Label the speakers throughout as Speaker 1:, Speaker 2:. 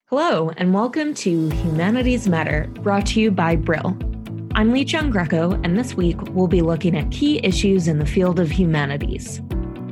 Speaker 1: Hello, and welcome to Humanities Matter, brought to you by Brill. I'm Lee Chung Greco, and this week we'll be looking at key issues in the field of humanities.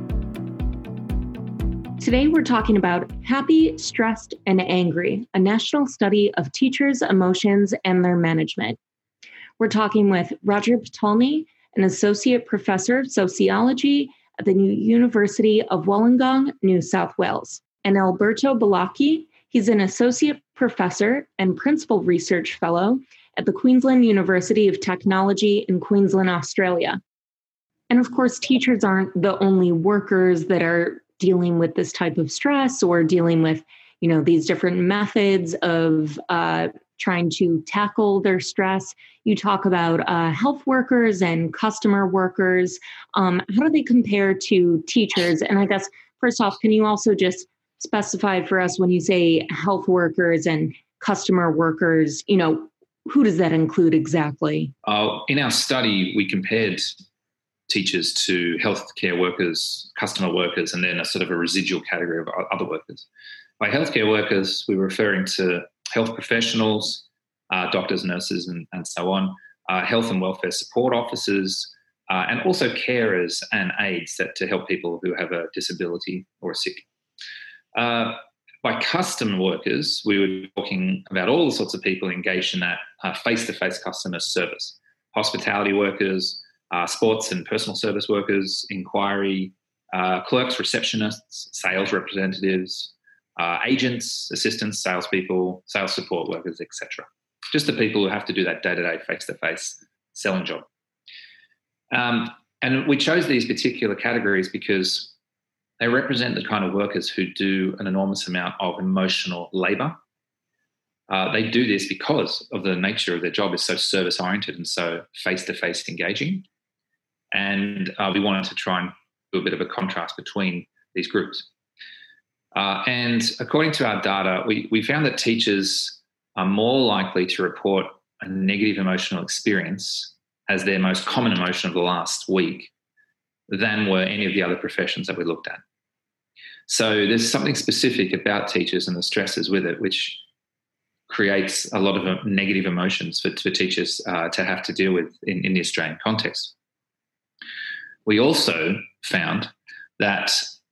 Speaker 1: Today we're talking about Happy, Stressed, and Angry, a national study of teachers' emotions and their management. We're talking with Roger Pitalny, an associate professor of sociology at the University of Wollongong, New South Wales, and Alberto Bellacchi. He's an associate professor and principal research fellow at the Queensland University of Technology in Queensland, Australia. And of course, teachers aren't the only workers that are dealing with this type of stress or dealing with, these different methods of trying to tackle their stress. You talk about health workers and customer workers. How do they compare to teachers? And I guess, first off, can you also just specify for us when you say health workers and customer workers, who does that include exactly?
Speaker 2: In our study, we compared teachers to healthcare workers, customer workers, and then a sort of a residual category of other workers. By healthcare workers, we were referring to health professionals, doctors, nurses, and so on, health and welfare support officers, and also carers and aides to help people who have a disability or are sick. By customer workers, we were talking about all the sorts of people engaged in that face-to-face customer service. Hospitality workers, sports and personal service workers, inquiry, clerks, receptionists, sales representatives, agents, assistants, salespeople, sales support workers, etc. Just the people who have to do that day-to-day face-to-face selling job. And we chose these particular categories because they represent the kind of workers who do an enormous amount of emotional labour. They do this because of the nature of their job is so service-oriented and so face-to-face engaging. And we wanted to try and do a bit of a contrast between these groups. And according to our data, we found that teachers are more likely to report a negative emotional experience as their most common emotion of the last week than were any of the other professions that we looked at. So there's something specific about teachers and the stresses with it, which creates a lot of negative emotions for teachers to have to deal with in the Australian context. We also found that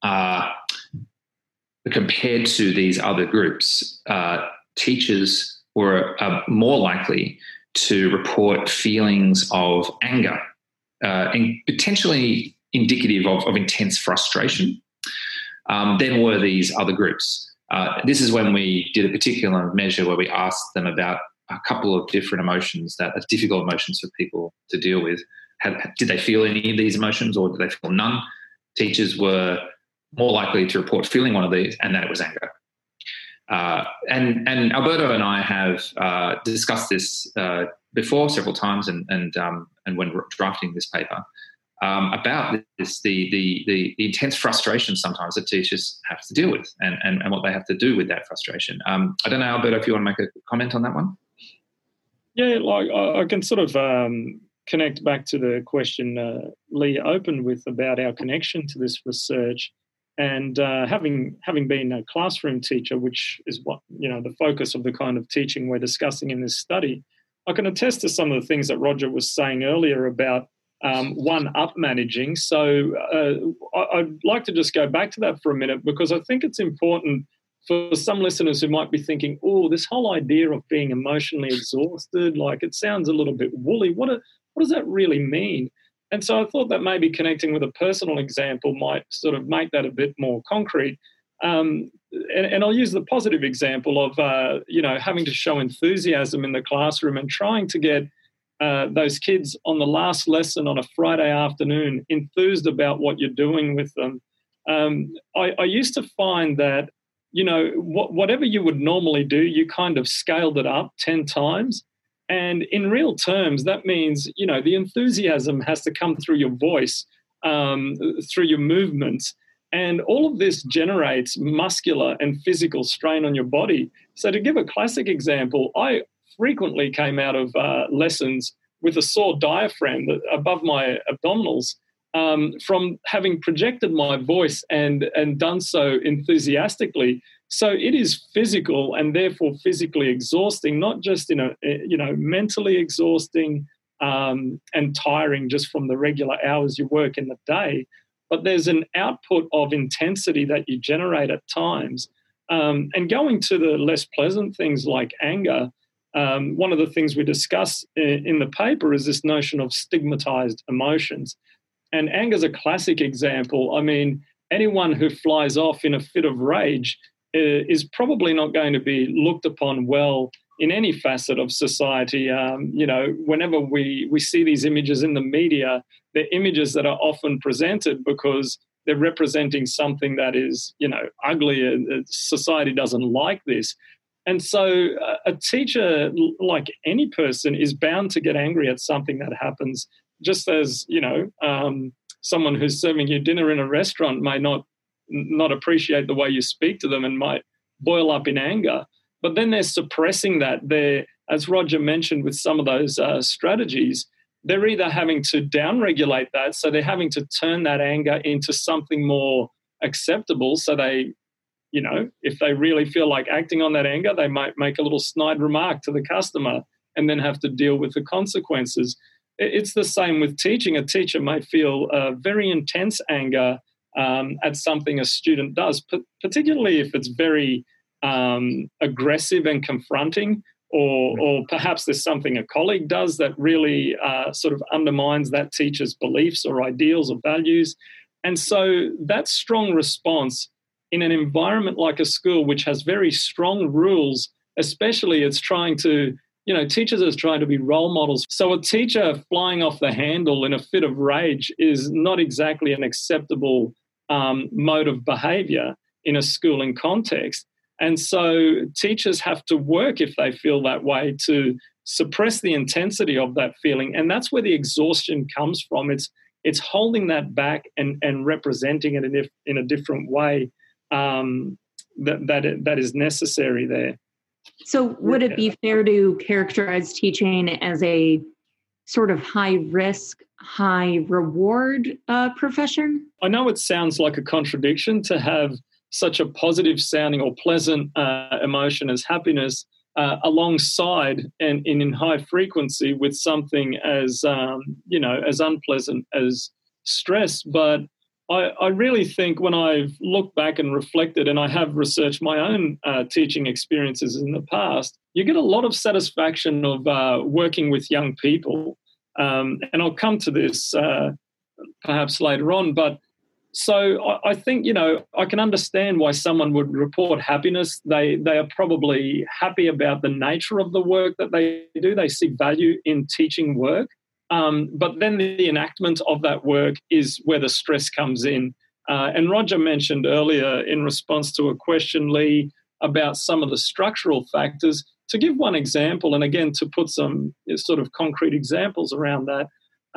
Speaker 2: compared to these other groups, teachers were more likely to report feelings of anger, potentially indicative of intense frustration, than were these other groups. This is when we did a particular measure where we asked them about a couple of different emotions that are difficult emotions for people to deal with. Did they feel any of these emotions or did they feel none? Teachers were more likely to report feeling one of these, and that it was anger. And Alberto and I have discussed this before several times, and when drafting this paper, about this, the intense frustration sometimes that teachers have to deal with and what they have to do with that frustration. I don't know, Alberto, if you want to make a comment on that one.
Speaker 3: Yeah, I can sort of connect back to the question Lee opened with about our connection to this research. And having been a classroom teacher, which is what, the focus of the kind of teaching we're discussing in this study, I can attest to some of the things that Roger was saying earlier about one-up managing. So I'd like to just go back to that for a minute because I think it's important for some listeners who might be thinking, oh, this whole idea of being emotionally exhausted, like it sounds a little bit woolly. What does that really mean? And so I thought that maybe connecting with a personal example might sort of make that a bit more concrete. And I'll use the positive example of, having to show enthusiasm in the classroom and trying to get those kids on the last lesson on a Friday afternoon enthused about what you're doing with them. I used to find that, whatever you would normally do, you kind of scaled it up 10 times. And in real terms, that means, the enthusiasm has to come through your voice, through your movements. And all of this generates muscular and physical strain on your body. So to give a classic example, I frequently came out of lessons with a sore diaphragm above my abdominals from having projected my voice and done so enthusiastically So it is physical and therefore physically exhausting, not just mentally exhausting and tiring just from the regular hours you work in the day, but there's an output of intensity that you generate at times. And going to the less pleasant things like anger, one of the things we discuss in the paper is this notion of stigmatized emotions. And anger is a classic example. I mean, anyone who flies off in a fit of rage is probably not going to be looked upon well in any facet of society. Whenever we see these images in the media, they're images that are often presented because they're representing something that is, ugly. Society doesn't like this. And so a teacher, like any person, is bound to get angry at something that happens, just as, someone who's serving you dinner in a restaurant may not appreciate the way you speak to them and might boil up in anger. But then they're suppressing that. As Roger mentioned with some of those strategies, they're either having to downregulate that, so they're having to turn that anger into something more acceptable. So they, if they really feel like acting on that anger, they might make a little snide remark to the customer and then have to deal with the consequences. It's the same with teaching. A teacher might feel very intense anger at something a student does, particularly if it's very aggressive and confronting, or perhaps there's something a colleague does that really sort of undermines that teacher's beliefs or ideals or values. And so that strong response in an environment like a school, which has very strong rules, especially it's trying to, teachers are trying to be role models. So a teacher flying off the handle in a fit of rage is not exactly an acceptable mode of behaviour in a schooling context. And so teachers have to work, if they feel that way, to suppress the intensity of that feeling. And that's where the exhaustion comes from. It's holding that back and representing it in a different way that is necessary there.
Speaker 1: So would it be fair to characterize teaching as a sort of high risk, high reward profession?
Speaker 3: I know it sounds like a contradiction to have such a positive sounding or pleasant emotion as happiness alongside and in high frequency with something as, as unpleasant as stress. But I really think when I've looked back and reflected, and I have researched my own teaching experiences in the past, you get a lot of satisfaction of working with young people. And I'll come to this perhaps later on. But so I think, I can understand why someone would report happiness. They are probably happy about the nature of the work that they do. They see value in teaching work. But then the enactment of that work is where the stress comes in. And Roger mentioned earlier in response to a question, Lee, about some of the structural factors. To give one example, and again, to put some sort of concrete examples around that,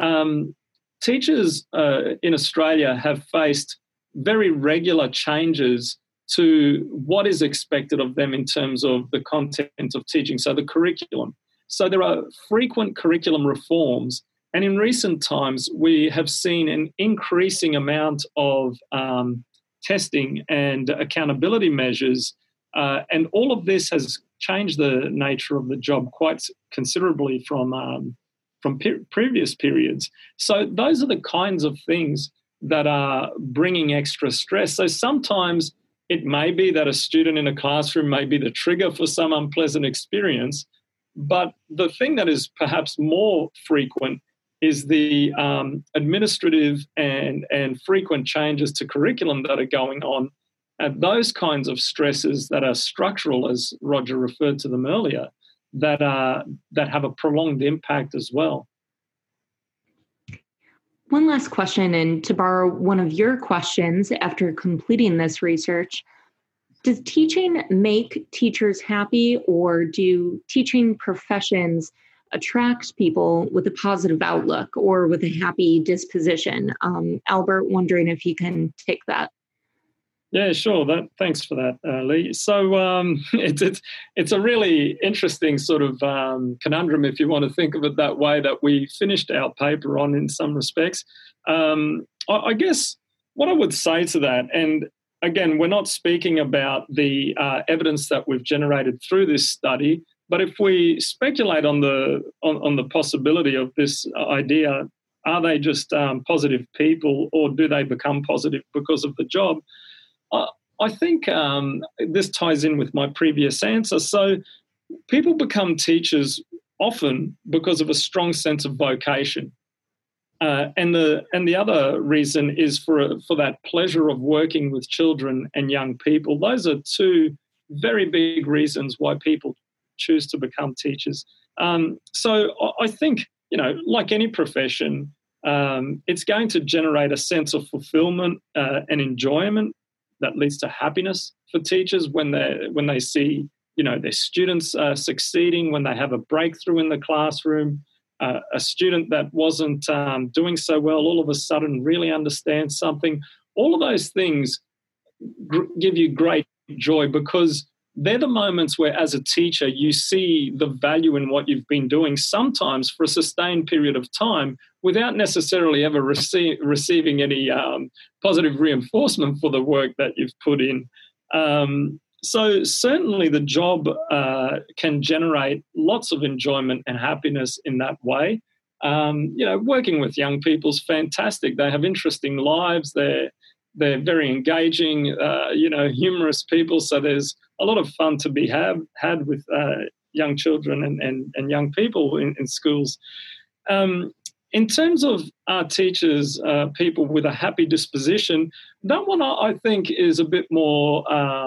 Speaker 3: teachers in Australia have faced very regular changes to what is expected of them in terms of the content of teaching, so the curriculum. So there are frequent curriculum reforms, and in recent times we have seen an increasing amount of testing and accountability measures, and all of this has changed the nature of the job quite considerably from previous periods. So those are the kinds of things that are bringing extra stress. So sometimes it may be that a student in a classroom may be the trigger for some unpleasant experience, but the thing that is perhaps more frequent is the administrative and frequent changes to curriculum that are going on, and those kinds of stresses that are structural, as Roger referred to them earlier, that have a prolonged impact as well.
Speaker 1: One last question, and to borrow one of your questions after completing this research, does teaching make teachers happy, or do teaching professions attract people with a positive outlook or with a happy disposition? Albert, wondering if you can take that.
Speaker 3: Yeah, sure. Thanks for that, Lee. So it's a really interesting sort of conundrum, if you want to think of it that way, that we finished our paper on in some respects. I guess what I would say to that, and again, we're not speaking about the evidence that we've generated through this study, but if we speculate on the possibility of this idea, are they just positive people, or do they become positive because of the job? I think this ties in with my previous answer. So people become teachers often because of a strong sense of vocation. And the other reason is for that pleasure of working with children and young people. Those are two very big reasons why people choose to become teachers. So I think, like any profession, it's going to generate a sense of fulfillment and enjoyment that leads to happiness for teachers when they see, their students succeeding, when they have a breakthrough in the classroom. A student that wasn't doing so well all of a sudden really understands something. All of those things give you great joy, because they're the moments where, as a teacher, you see the value in what you've been doing, sometimes for a sustained period of time, without necessarily ever receiving any positive reinforcement for the work that you've put in. So certainly the job can generate lots of enjoyment and happiness in that way. Working with young people is fantastic. They have interesting lives. They're very engaging, humorous people. So there's a lot of fun to be had with young children and young people in schools. In terms of our teachers, people with a happy disposition, that one I think is a bit more...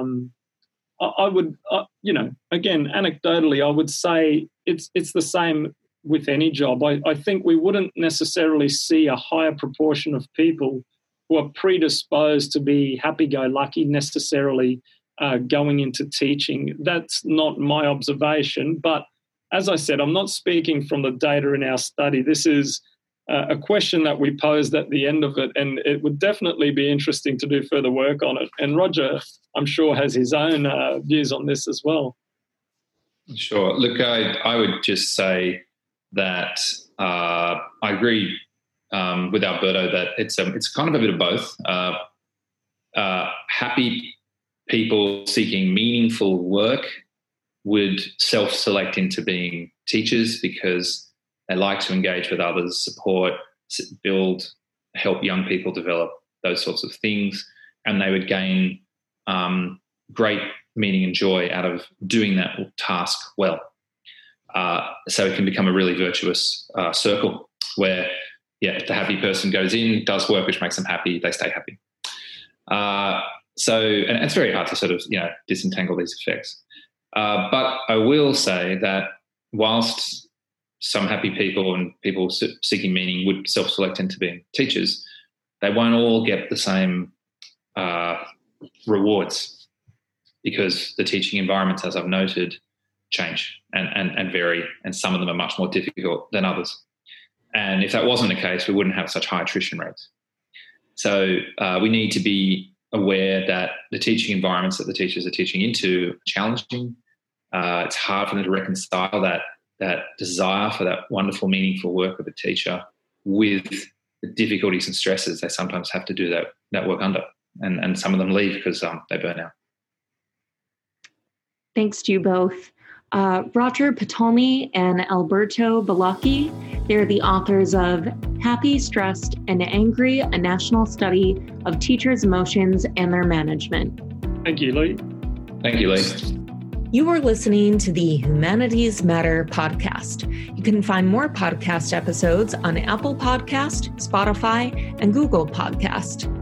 Speaker 3: I would, again, anecdotally, I would say it's the same with any job. I think we wouldn't necessarily see a higher proportion of people who are predisposed to be happy-go-lucky necessarily going into teaching. That's not my observation. But as I said, I'm not speaking from the data in our study. This is a question that we posed at the end of it, and it would definitely be interesting to do further work on it. And Roger, I'm sure, has his own views on this as well.
Speaker 2: Sure. Look, I would just say that I agree with Alberto that it's kind of a bit of both. Happy people seeking meaningful work would self-select into being teachers because they like to engage with others, support, build, help young people develop, those sorts of things, and they would gain great meaning and joy out of doing that task well. So it can become a really virtuous circle where, the happy person goes in, does work which makes them happy, they stay happy. And it's very hard to sort of, disentangle these effects. But I will say that whilst some happy people and people seeking meaning would self-select into being teachers, they won't all get the same rewards, because the teaching environments, as I've noted, change and vary, and some of them are much more difficult than others. And if that wasn't the case, we wouldn't have such high attrition rates. So we need to be aware that the teaching environments that the teachers are teaching into are challenging. It's hard for them to reconcile that desire for that wonderful, meaningful work of a teacher with the difficulties and stresses they sometimes have to do that work under. And some of them leave because they burn out.
Speaker 1: Thanks to you both. Roger Pitolny and Alberto Bellocchi, they're the authors of Happy, Stressed, and Angry, a national study of teachers' emotions and their management.
Speaker 3: Thank you, Lee.
Speaker 2: Thank you, Lee.
Speaker 1: You are listening to the Humanities Matter podcast. You can find more podcast episodes on Apple Podcast, Spotify, and Google Podcast.